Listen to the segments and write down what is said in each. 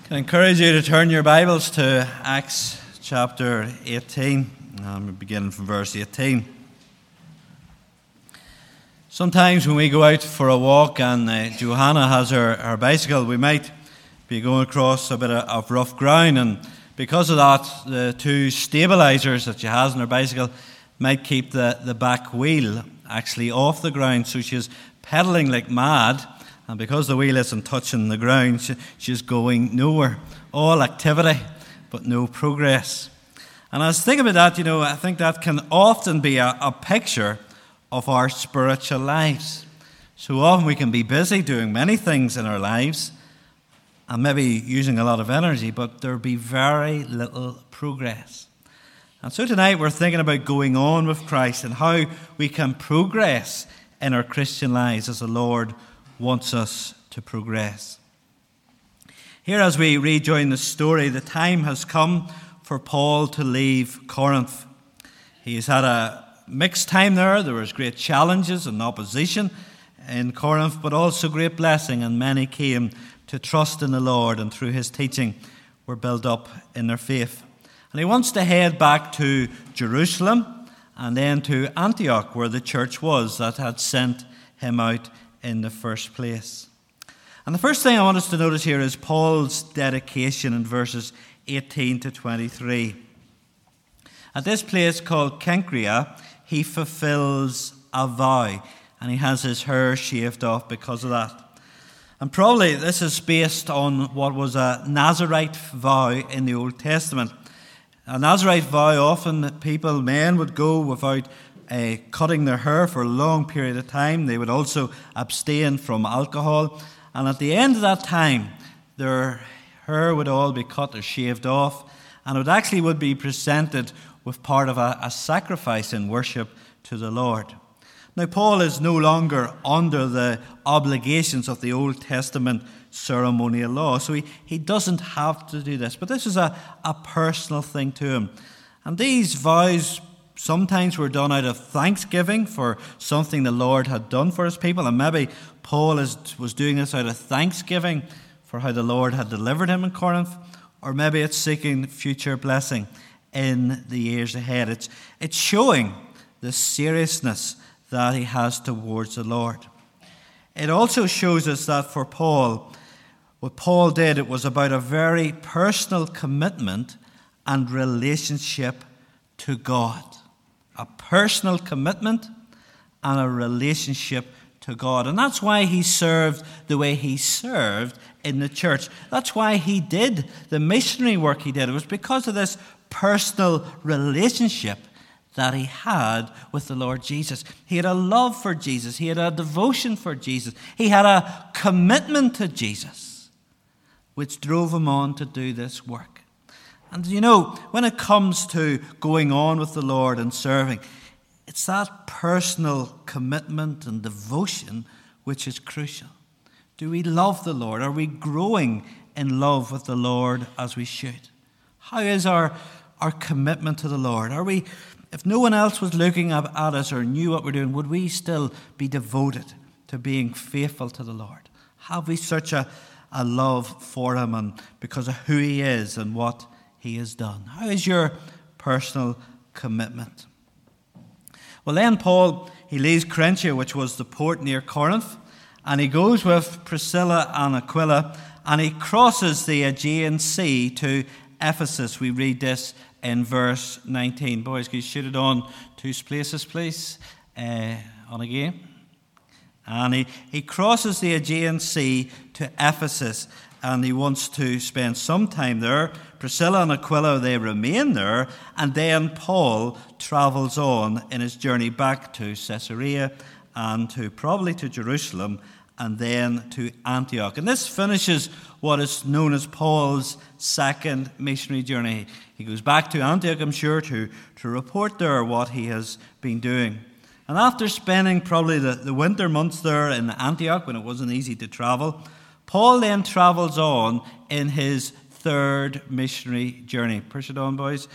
I encourage you to turn your Bibles to Acts chapter 18. We're beginning from verse 18. Sometimes when we go out for a walk and Johanna has her bicycle, we might be going across a bit of rough ground, and because of that, the two stabilizers that she has on her bicycle might keep the back wheel actually off the ground, so she's pedaling like mad. And because the wheel isn't touching the ground, she's going nowhere. All activity, but no progress. And I was thinking about that, I think that can often be a picture of our spiritual lives. So often we can be busy doing many things in our lives and maybe using a lot of energy, but there'll be very little progress. And so tonight we're thinking about going on with Christ and how we can progress in our Christian lives as the Lord wants us to progress. Here, as we rejoin the story, the time has come for Paul to leave Corinth. He's had a mixed time there. There was great challenges and opposition in Corinth, but also great blessing, and many came to trust in the Lord, and through his teaching were built up in their faith. And he wants to head back to Jerusalem and then to Antioch, where the church was that had sent him out in the first place. And the first thing I want us to notice here is Paul's dedication in verses 18 to 23. At this place called Cenchrea, he fulfills a vow, and he has his hair shaved off because of that. And probably this is based on what was a Nazirite vow in the Old Testament. A Nazirite vow, often men would go without cutting their hair for a long period of time. They would also abstain from alcohol. And at the end of that time, their hair would all be cut or shaved off, and it would be presented with part of a sacrifice in worship to the Lord. Now, Paul is no longer under the obligations of the Old Testament ceremonial law, so he doesn't have to do this. But this is a personal thing to him. And these vows sometimes were done out of thanksgiving for something the Lord had done for his people. And maybe Paul was doing this out of thanksgiving for how the Lord had delivered him in Corinth. Or maybe it's seeking future blessing in the years ahead. It's showing the seriousness that he has towards the Lord. It also shows us that for Paul, what Paul did, it was about a very personal commitment and relationship to God. A personal commitment and a relationship to God. And that's why he served the way he served in the church. That's why he did the missionary work he did. It was because of this personal relationship that he had with the Lord Jesus. He had a love for Jesus. He had a devotion for Jesus. He had a commitment to Jesus, which drove him on to do this work. And when it comes to going on with the Lord and serving, it's that personal commitment and devotion which is crucial. Do we love the Lord? Are we growing in love with the Lord as we should? How is our commitment to the Lord? If no one else was looking at us or knew what we're doing, would we still be devoted to being faithful to the Lord? Have we such a love for him and because of who he is and what he has done? How is your personal commitment? Well, then Paul, he leaves Cenchrea, which was the port near Corinth, and he goes with Priscilla and Aquila, and he crosses the Aegean Sea to Ephesus. We read this in verse 19. Boys, can you shoot it on two places, please? On again. And he crosses the Aegean Sea to Ephesus, and he wants to spend some time there. Priscilla and Aquila, they remain there, and then Paul travels on in his journey back to Caesarea and probably to Jerusalem and then to Antioch. And this finishes what is known as Paul's second missionary journey. He goes back to Antioch, I'm sure, to report there what he has been doing. And after spending probably the winter months there in Antioch when it wasn't easy to travel, Paul then travels on in his third missionary journey. Push it on, boys.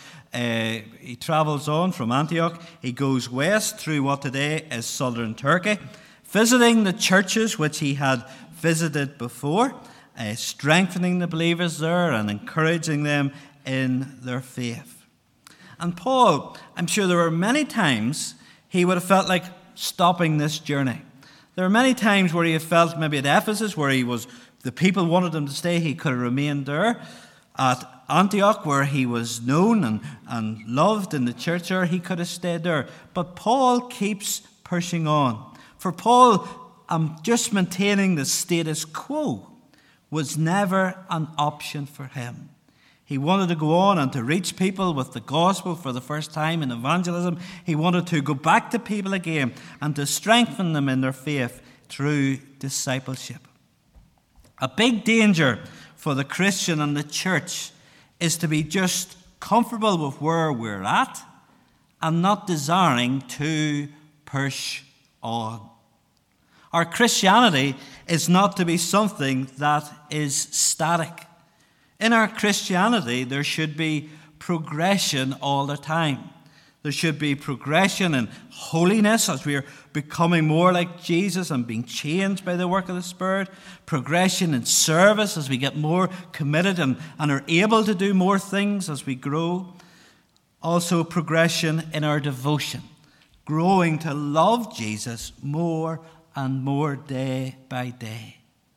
He travels on from Antioch. He goes west through what today is southern Turkey, visiting the churches which he had visited before. strengthening the believers there and encouraging them in their faith. And Paul, I'm sure there were many times he would have felt like stopping this journey. There were many times where he had felt, maybe at Ephesus, where the people wanted him to stay, he could have remained there. At Antioch, where he was known and loved in the church there, he could have stayed there. But Paul keeps pushing on. For Paul, just maintaining the status quo was never an option for him. He wanted to go on and to reach people with the gospel for the first time in evangelism. He wanted to go back to people again and to strengthen them in their faith through discipleship. A big danger for the Christian and the church is to be just comfortable with where we're at and not desiring to push on. Our Christianity is not to be something that is static. In our Christianity, there should be progression all the time. There should be progression in holiness as we are becoming more like Jesus and being changed by the work of the Spirit. Progression in service as we get more committed and are able to do more things as we grow. Also progression in our devotion, growing to love Jesus more and more day by day.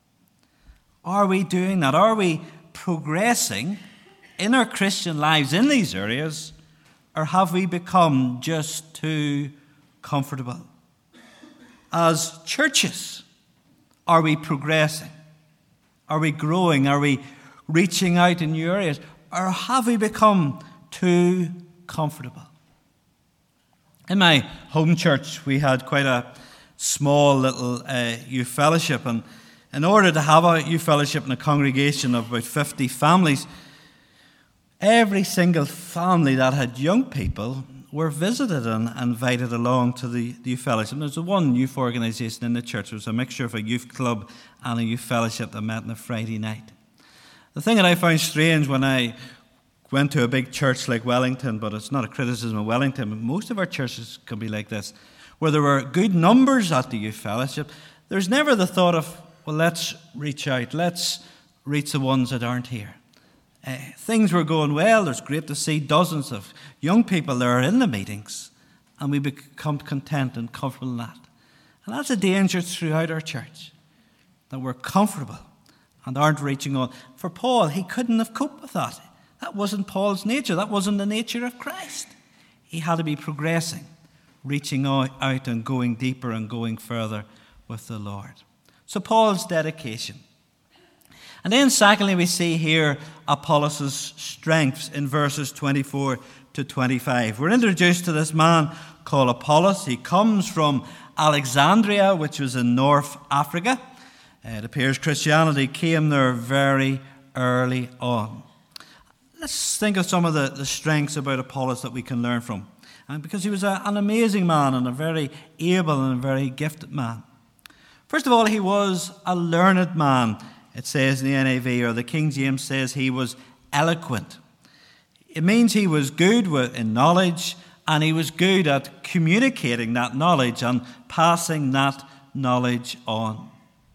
Are we doing that? Are we progressing in our Christian lives in these areas, or have we become just too comfortable? As churches, are we progressing? Are we growing? Are we reaching out in new areas? Or have we become too comfortable? In my home church, we had quite a small little youth fellowship, and in order to have a youth fellowship in a congregation of about 50 families, every single family that had young people were visited and invited along to the youth fellowship. And there's one youth organisation in the church. It was a mixture of a youth club and a youth fellowship that met on a Friday night. The thing that I found strange when I went to a big church like Wellington, but it's not a criticism of Wellington, most of our churches can be like this, where there were good numbers at the youth fellowship, there's never the thought of, well, let's reach out, let's reach the ones that aren't here. Things were going well. It's great to see dozens of young people there in the meetings, and we become content and comfortable in that. And that's a danger throughout our church, that we're comfortable and aren't reaching on. For Paul, he couldn't have coped with that. That wasn't Paul's nature. That wasn't the nature of Christ. He had to be progressing, reaching out and going deeper and going further with the Lord. So Paul's dedication. And then secondly, we see here Apollos' strengths in verses 24 to 25. We're introduced to this man called Apollos. He comes from Alexandria, which was in North Africa. It appears Christianity came there very early on. Let's think of some of the strengths about Apollos that we can learn from. And because he was an amazing man and a very able and a very gifted man. First of all, he was a learned man. It says in the NIV, or the King James says he was eloquent. It means he was good in knowledge, and he was good at communicating that knowledge and passing that knowledge on.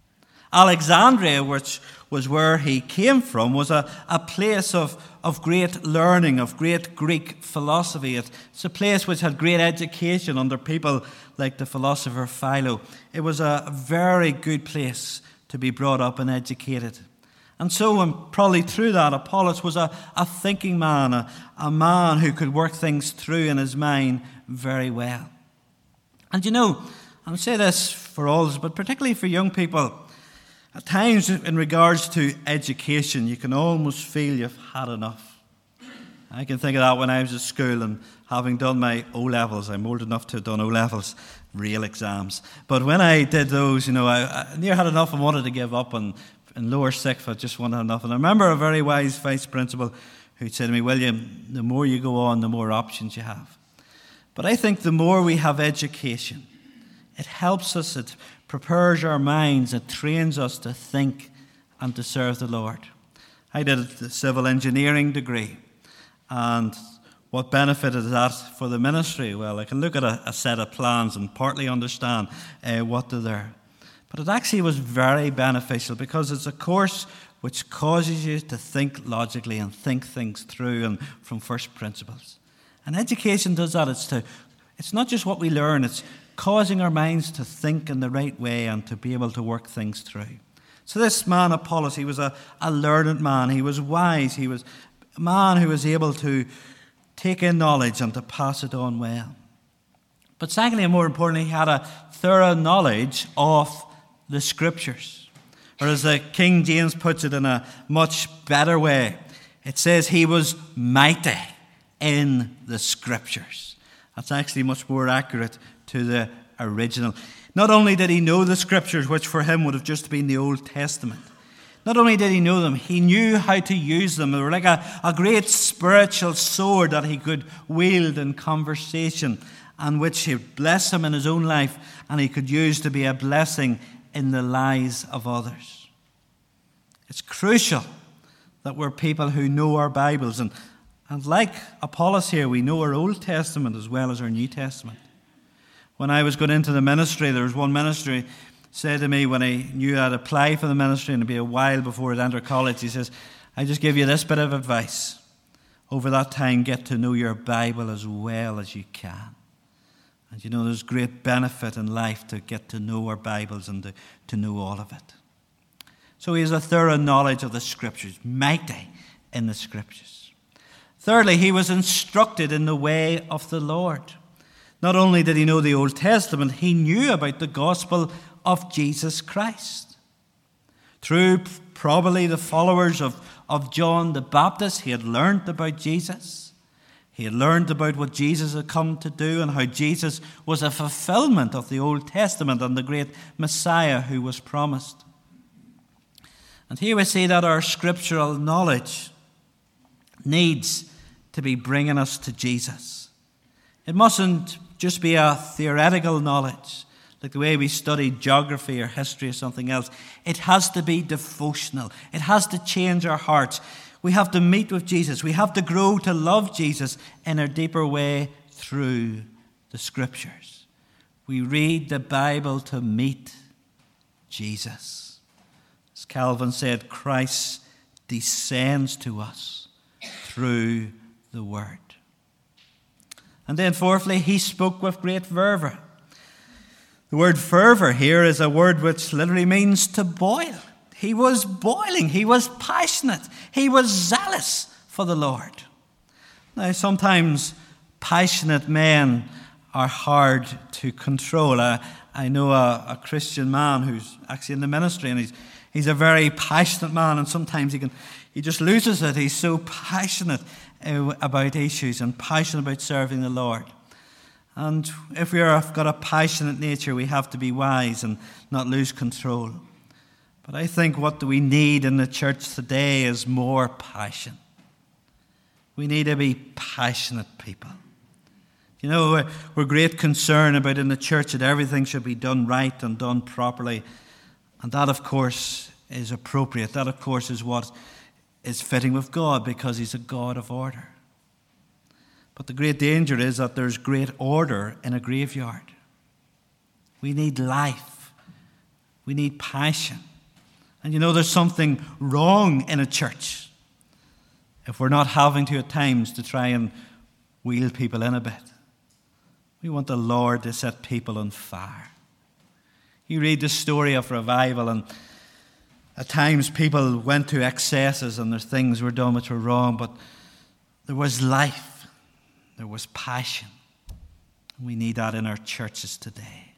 Alexandria, which was where he came from, was a place of great learning, of great Greek philosophy. It's a place which had great education under people like the philosopher Philo. It was a very good place to be brought up and educated. And so, and probably through that, Apollos was a thinking man, a man who could work things through in his mind very well. And you know, I'll say this for all, but particularly for young people, at times in regards to education, you can almost feel you've had enough. I can think of that when I was at school and having done my O-levels. I'm old enough to have done O-levels, real exams. But when I did those, you know, I near had enough and wanted to give up. And in lower sixth, I just wanted enough. And I remember a very wise vice principal who said to me, William, the more you go on, the more options you have. But I think the more we have education, it helps us, it prepares our minds, it trains us to think and to serve the Lord. I did a civil engineering degree, and what benefit is that for the ministry? Well, I can look at a set of plans and partly understand what they're there. But it actually was very beneficial because it's a course which causes you to think logically and think things through and from first principles. And education does that. It's not just what we learn, it's causing our minds to think in the right way and to be able to work things through. So this man, Apollos, he was a learned man. He was wise. He was a man who was able to take in knowledge and to pass it on well. But secondly, and more importantly, he had a thorough knowledge of the Scriptures. Or as the King James puts it in a much better way, it says he was mighty in the Scriptures. That's actually much more accurate to the original. Not only did he know the Scriptures, which for him would have just been the Old Testament. Not only did he know them, he knew how to use them. They were like a great spiritual sword that he could wield in conversation, and which would bless him in his own life, and he could use to be a blessing in the lives of others. It's crucial that we're people who know our Bibles. And like Apollos here, we know our Old Testament as well as our New Testament. When I was going into the ministry, there was one ministry said to me when I knew I'd apply for the ministry and it'd be a while before I'd enter college. He says, I just give you this bit of advice. Over that time, get to know your Bible as well as you can. And you know, there's great benefit in life to get to know our Bibles and to know all of it. So he has a thorough knowledge of the Scriptures, mighty in the Scriptures. Thirdly, he was instructed in the way of the Lord. Not only did he know the Old Testament, he knew about the gospel of Jesus Christ. Through probably the followers of John the Baptist, he had learned about Jesus. He had learned about what Jesus had come to do and how Jesus was a fulfillment of the Old Testament and the great Messiah who was promised. And here we see that our scriptural knowledge needs to be bringing us to Jesus. It mustn't just be a theoretical knowledge, like the way we study geography or history or something else. It has to be devotional. It has to change our hearts. We have to meet with Jesus. We have to grow to love Jesus in a deeper way through the Scriptures. We read the Bible to meet Jesus. As Calvin said, Christ descends to us through the Word. And then fourthly, he spoke with great fervour. The word fervour here is a word which literally means to boil. He was boiling. He was passionate. He was zealous for the Lord. Now, sometimes passionate men are hard to control. I know a Christian man who's actually in the ministry, and he's a very passionate man, and sometimes he just loses it. He's so passionate about issues and passionate about serving the Lord. And if we've got a passionate nature, we have to be wise and not lose control. But I think what we need in the church today is more passion. We need to be passionate people. You know, we're great concern about in the church that everything should be done right and done properly. And that, of course, is appropriate. That, of course, is what is fitting with God, because He's a God of order. But the great danger is that there's great order in a graveyard. We need life. We need passion. And you know, there's something wrong in a church if we're not having to at times to try and wheel people in a bit. We want the Lord to set people on fire. You read the story of revival, and at times people went to excesses and there's things were done which were wrong, but there was life. There was passion. We need that in our churches today.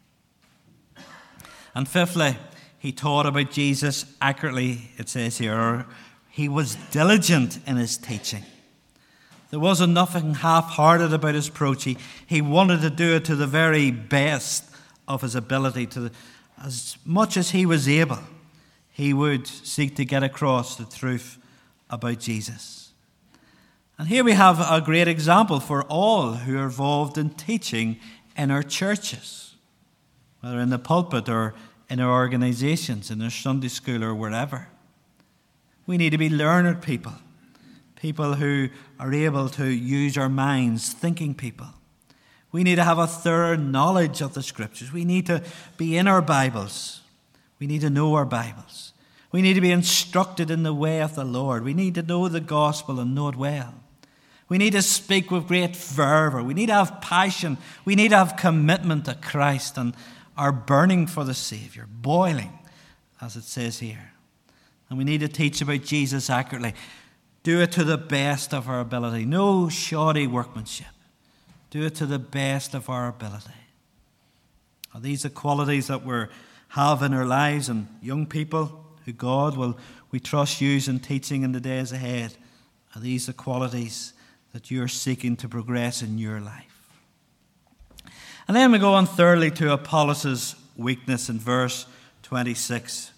And fifthly, he taught about Jesus accurately, it says here, or he was diligent in his teaching. There wasn't nothing half-hearted about his approach. He wanted to do it to the very best of his ability. As much as he was able, he would seek to get across the truth about Jesus. And here we have a great example for all who are involved in teaching in our churches, whether in the pulpit or in our organizations, in our Sunday school or wherever. We need to be learned people, people who are able to use our minds, thinking people. We need to have a thorough knowledge of the Scriptures. We need to be in our Bibles. We need to know our Bibles. We need to be instructed in the way of the Lord. We need to know the gospel and know it well. We need to speak with great fervour. We need to have passion. We need to have commitment to Christ and our burning for the Saviour, boiling, as it says here. And we need to teach about Jesus accurately. Do it to the best of our ability. No shoddy workmanship. Do it to the best of our ability. Are these the qualities that we have in our lives, and young people who God will, we trust, use in teaching in the days ahead? Are these the qualities that you're seeking to progress in your life? And then we go on thirdly to Apollos' weakness in verse 26.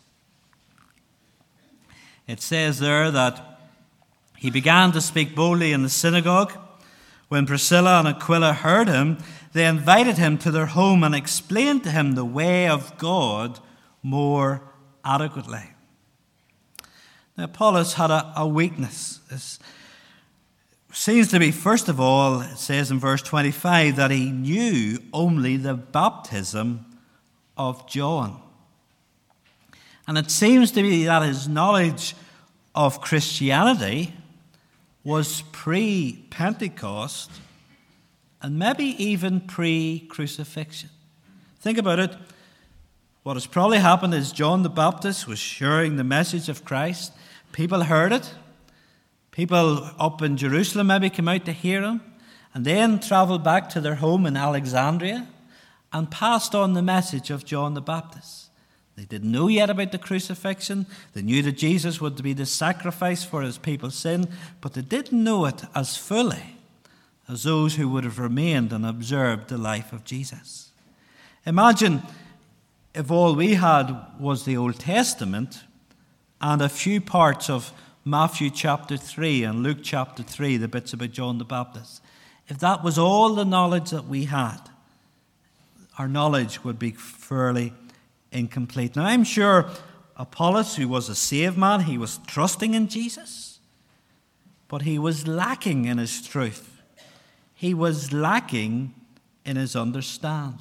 It says there that he began to speak boldly in the synagogue. When Priscilla and Aquila heard him, they invited him to their home and explained to him the way of God more adequately. Now, Apollos had a weakness. This seems to be, first of all, it says in verse 25, that he knew only the baptism of John. And it seems to be that his knowledge of Christianity was pre-Pentecost and maybe even pre-crucifixion. Think about it. What has probably happened is John the Baptist was sharing the message of Christ. People heard it. People up in Jerusalem maybe came out to hear him, and then travelled back to their home in Alexandria and passed on the message of John the Baptist. They didn't know yet about the crucifixion. They knew that Jesus would be the sacrifice for his people's sin, but they didn't know it as fully as those who would have remained and observed the life of Jesus. Imagine if all we had was the Old Testament and a few parts of Matthew chapter 3 and Luke chapter 3, the bits about John the Baptist. If that was all the knowledge that we had, our knowledge would be fairly incomplete. Now, I'm sure Apollos, who was a saved man, he was trusting in Jesus, but he was lacking in his truth. He was lacking in his understanding.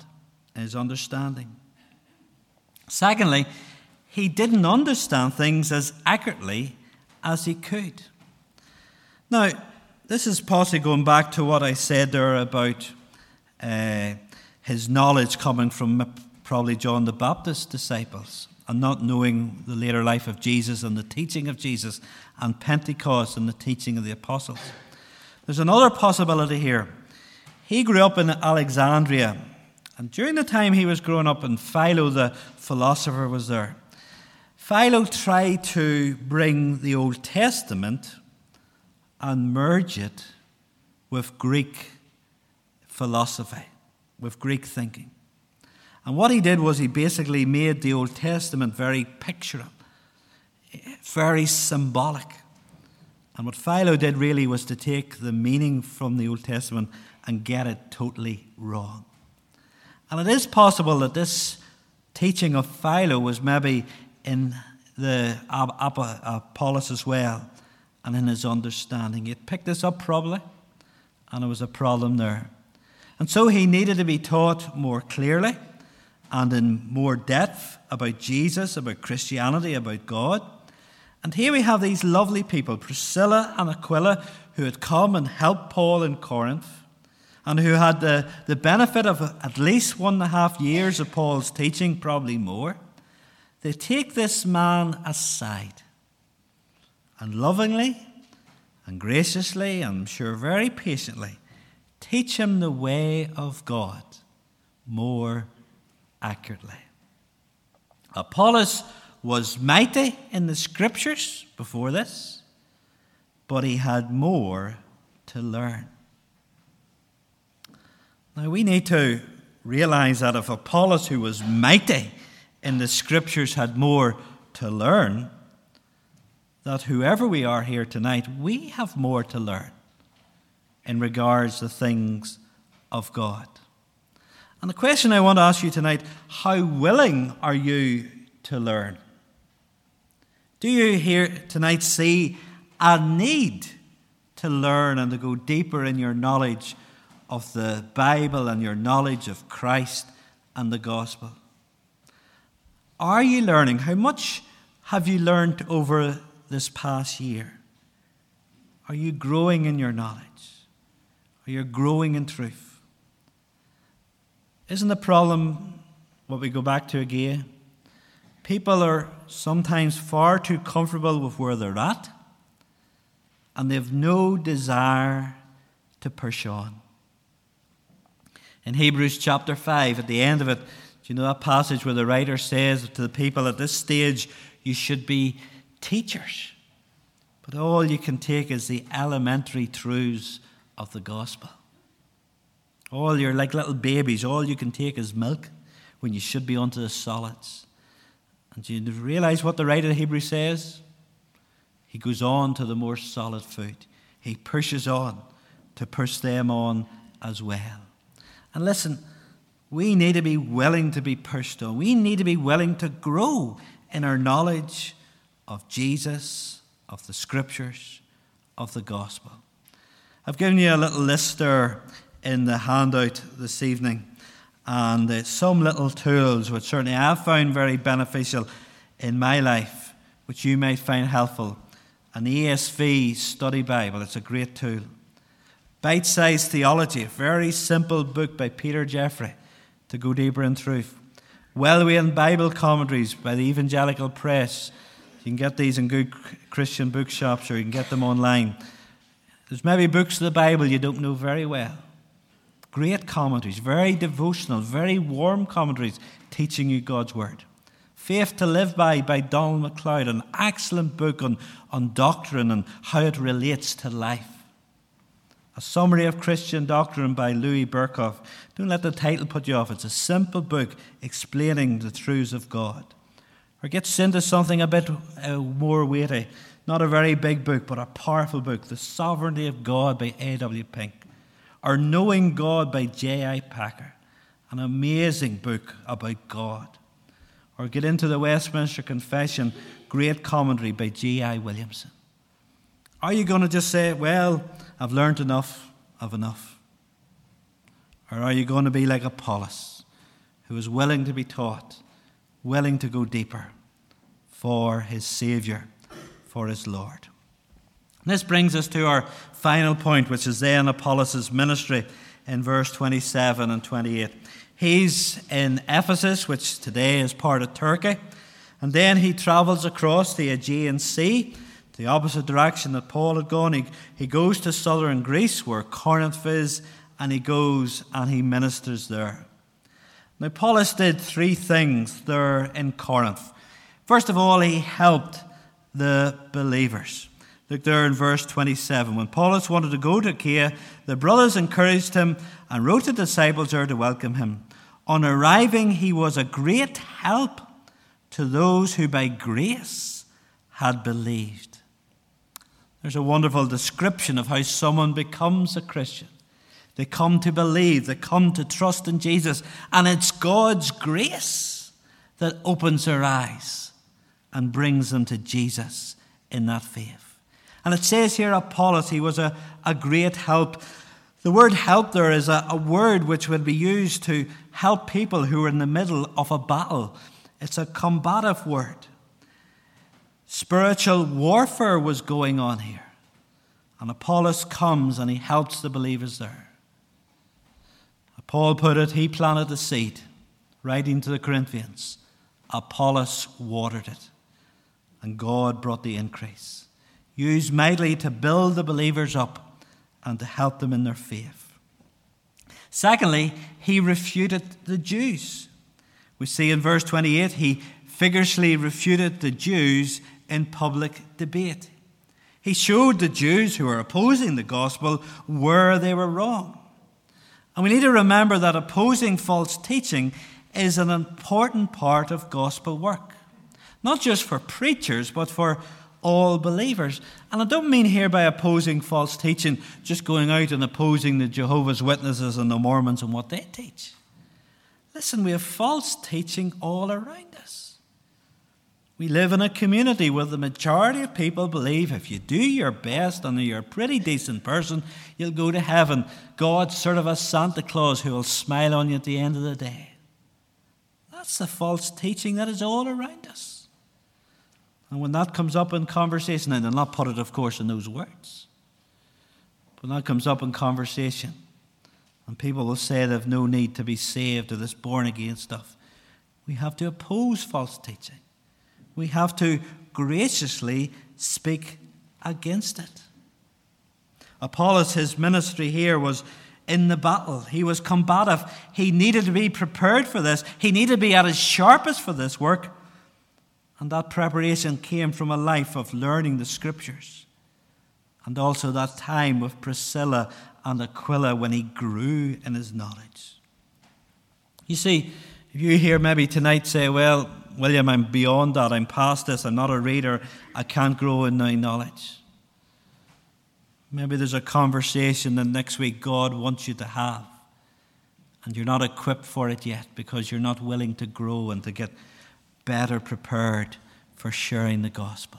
Secondly, he didn't understand things as accurately as he could. Now, this is possibly going back to what I said there about his knowledge coming from probably John the Baptist's disciples and not knowing the later life of Jesus and the teaching of Jesus and Pentecost and the teaching of the apostles. There's another possibility here. He grew up in Alexandria, and during the time he was growing up, and Philo the philosopher was there, Philo tried to bring the Old Testament and merge it with Greek philosophy, with Greek thinking. And what he did was he basically made the Old Testament very pictorial, very symbolic. And what Philo did really was to take the meaning from the Old Testament and get it totally wrong. And it is possible that this teaching of Philo was maybe in the Apollos as well, and in his understanding. He picked this up probably, and it was a problem there. And so he needed to be taught more clearly and in more depth about Jesus, about Christianity, about God. And here we have these lovely people, Priscilla and Aquila, who had come and helped Paul in Corinth, and who had the benefit of at least 1.5 years of Paul's teaching, probably more. They take this man aside and lovingly and graciously, and I'm sure very patiently, teach him the way of God more accurately. Apollos was mighty in the scriptures before this, but he had more to learn. Now we need to realize that if Apollos, who was mighty in the scriptures, had more to learn, that whoever we are here tonight, we have more to learn in regards to things of God. And the question I want to ask you tonight, how willing are you to learn? Do you here tonight see a need to learn and to go deeper in your knowledge of the Bible and your knowledge of Christ and the gospel? Are you learning? How much have you learned over this past year? Are you growing in your knowledge? Are you growing in truth? Isn't the problem what we go back to again? People are sometimes far too comfortable with where they're at, and they have no desire to push on. In Hebrews chapter 5, at the end of it, do you know that passage where the writer says to the people at this stage, you should be teachers, but all you can take is the elementary truths of the gospel. All you're like little babies, all you can take is milk when you should be onto the solids. And do you realize what the writer of Hebrews says? He goes on to the more solid food. He pushes on to push them on as well. And listen, we need to be willing to be pushed on. We need to be willing to grow in our knowledge of Jesus, of the Scriptures, of the gospel. I've given you a little list there in the handout this evening, and some little tools which certainly I've found very beneficial in my life, which you might find helpful. An ESV study Bible, it's a great tool. Bite-Sized Theology, a very simple book by Peter Jeffrey to go deeper in truth. Well-Weighed Bible Commentaries by the Evangelical Press. You can get these in good Christian bookshops, or you can get them online. There's maybe books of the Bible you don't know very well. Great commentaries, very devotional, very warm commentaries teaching you God's Word. Faith to Live By Donald MacLeod, an excellent book on doctrine and how it relates to life. A Summary of Christian Doctrine by Louis Berkhoff. Don't let the title put you off. It's a simple book explaining the truths of God. Or gets into something a bit more weighty. Not a very big book, but a powerful book. The Sovereignty of God by A.W. Pink. Or Knowing God by J.I. Packer. An amazing book about God. Or get into the Westminster Confession, great commentary by G.I. Williamson. Are you going to just say, well, I've learned enough of enough? Or are you going to be like Apollos, who is willing to be taught, willing to go deeper for his Saviour, for his Lord? And this brings us to our final point, which is then Apollos' ministry in verse 27 and 28. He's in Ephesus, which today is part of Turkey, and then he travels across the Aegean Sea, the opposite direction that Paul had gone. He goes to southern Greece, where Corinth is, and he goes and he ministers there. Now, Apollos did three things there in Corinth. First of all, he helped the believers. Look there in verse 27. When Apollos wanted to go to Achaia, the brothers encouraged him and wrote the disciples there to welcome him. On arriving, he was a great help to those who by grace had believed. There's a wonderful description of how someone becomes a Christian. They come to believe, they come to trust in Jesus, and it's God's grace that opens their eyes and brings them to Jesus in that faith. And it says here, Apollos, he was a great help. The word help there is a word which would be used to help people who are in the middle of a battle. It's a combative word. Spiritual warfare was going on here. And Apollos comes and he helps the believers there. Paul put it, he planted the seed, writing to the Corinthians. Apollos watered it. And God brought the increase. Used mightily to build the believers up and to help them in their faith. Secondly, he refuted the Jews. We see in verse 28, he vigorously refuted the Jews in public debate. He showed the Jews who were opposing the gospel where they were wrong. And we need to remember that opposing false teaching is an important part of gospel work. Not just for preachers, but for all believers. And I don't mean here by opposing false teaching, just going out and opposing the Jehovah's Witnesses and the Mormons and what they teach. Listen, we have false teaching all around us. We live in a community where the majority of people believe if you do your best and you're a pretty decent person, you'll go to heaven. God's sort of a Santa Claus who will smile on you at the end of the day. That's the false teaching that is all around us. And when that comes up in conversation, and I'll not put it, of course, in those words, when that comes up in conversation, and people will say they've no need to be saved or this born-again stuff, we have to oppose false teaching. We have to graciously speak against it. Apollos, his ministry here was in the battle. He was combative. He needed to be prepared for this. He needed to be at his sharpest for this work. And that preparation came from a life of learning the Scriptures. And also that time with Priscilla and Aquila when he grew in his knowledge. You see, if you hear maybe tonight say, well, William, I'm beyond that. I'm past this. I'm not a reader. I can't grow in my knowledge. Maybe there's a conversation that next week God wants you to have. And you're not equipped for it yet because you're not willing to grow and to get better prepared for sharing the gospel.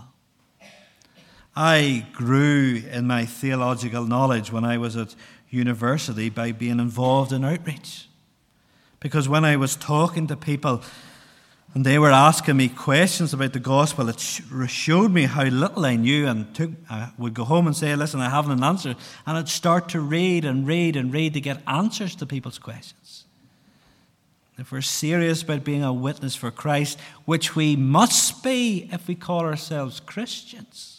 I grew in my theological knowledge when I was at university by being involved in outreach. Because when I was talking to people and they were asking me questions about the gospel, it showed me how little I knew, and I would go home and say, listen, I haven't an answer. And I'd start to read and read and read to get answers to people's questions. If we're serious about being a witness for Christ, which we must be if we call ourselves Christians,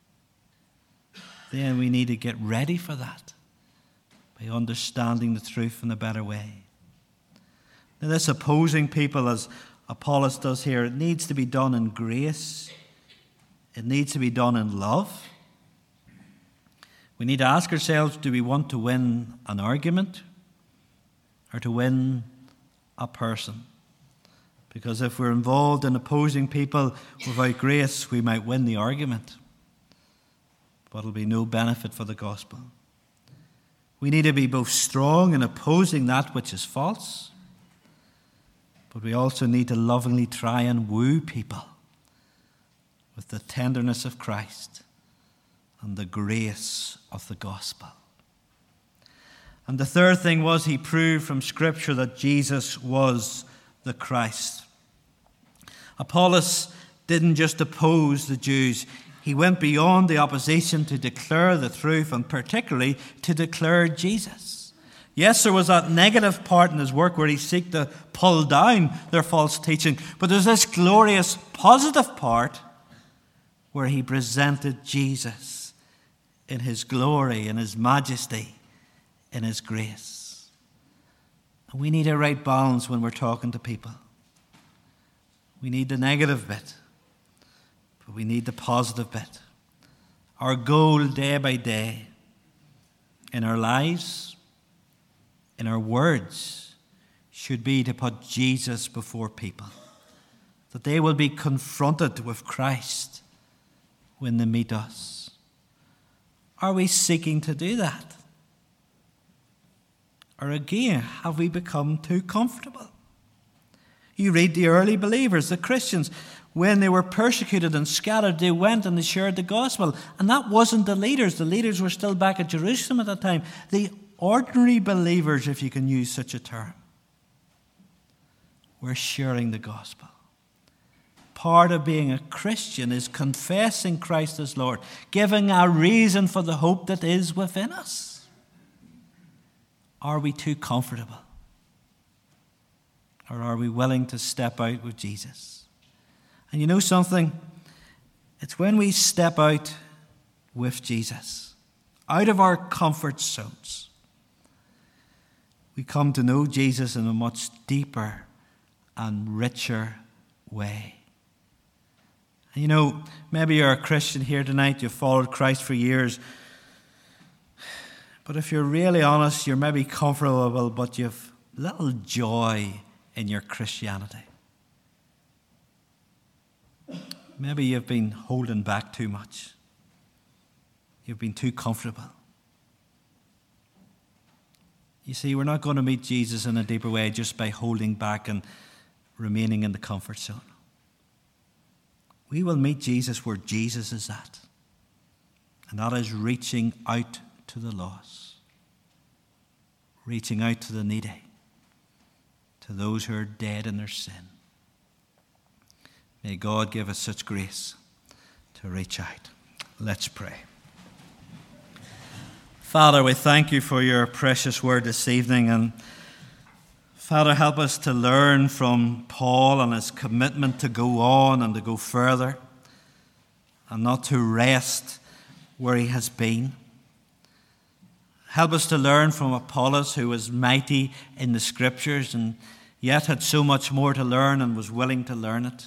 then we need to get ready for that by understanding the truth in a better way. Now, this opposing people, as Apollos does here, it needs to be done in grace. It needs to be done in love. We need to ask ourselves, do we want to win an argument or to win a person? Because if we're involved in opposing people without grace, we might win the argument, but it'll be no benefit for the gospel. We need to be both strong in opposing that which is false, but we also need to lovingly try and woo people with the tenderness of Christ and the grace of the gospel. And the third thing was he proved from Scripture that Jesus was the Christ. Apollos didn't just oppose the Jews. He went beyond the opposition to declare the truth and particularly to declare Jesus. Yes, there was that negative part in his work where he sought to pull down their false teaching. But there's this glorious positive part where he presented Jesus in his glory, in his majesty, in his grace. And we need a right balance when we're talking to people. We need the negative bit, but we need the positive bit. Our goal day by day in our lives, in our words, should be to put Jesus before people, that they will be confronted with Christ when they meet us. Are we seeking to do that? Or again, have we become too comfortable? You read the early believers, the Christians, when they were persecuted and scattered, they went and they shared the gospel. And that wasn't the leaders. The leaders were still back at Jerusalem at that time. The ordinary believers, if you can use such a term, were sharing the gospel. Part of being a Christian is confessing Christ as Lord, giving a reason for the hope that is within us. Are we too comfortable? Or are we willing to step out with Jesus? And you know something? It's when we step out with Jesus, out of our comfort zones, we come to know Jesus in a much deeper and richer way. And you know, maybe you're a Christian here tonight, you've followed Christ for years, but if you're really honest, you're maybe comfortable, but you've little joy in your Christianity. Maybe you've been holding back too much. You've been too comfortable. You see, we're not going to meet Jesus in a deeper way just by holding back and remaining in the comfort zone. We will meet Jesus where Jesus is at, and that is reaching out to the lost, reaching out to the needy, to those who are dead in their sin. May God give us such grace. to reach out. Let's pray. Father, we thank you for your precious word this evening. And Father, help us to learn from Paul and his commitment to go on and to go further and not to rest where he has been. Help us to learn from Apollos, who was mighty in the Scriptures and yet had so much more to learn and was willing to learn it.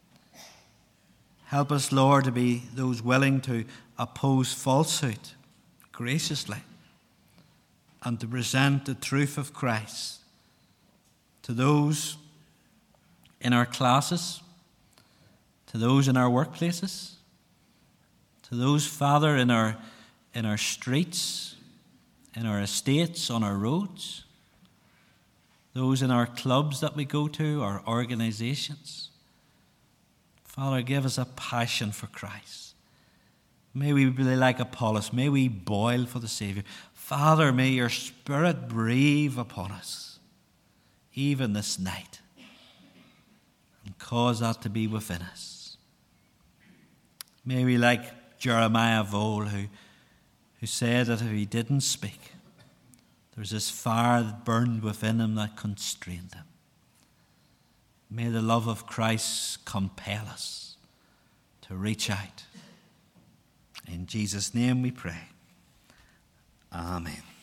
Help us, Lord, to be those willing to oppose falsehood graciously and to present the truth of Christ to those in our classes, to those in our workplaces, to those, Father, in our streets, in our estates, on our roads, those in our clubs that we go to, our organizations. Father, give us a passion for Christ. May we be like Apollos. May we boil for the Savior. Father, may your Spirit breathe upon us, even this night, and cause that to be within us. May we, like Jeremiah of old, who said that if he didn't speak, there was this fire that burned within him that constrained him. May the love of Christ compel us to reach out. In Jesus' name we pray. Amen.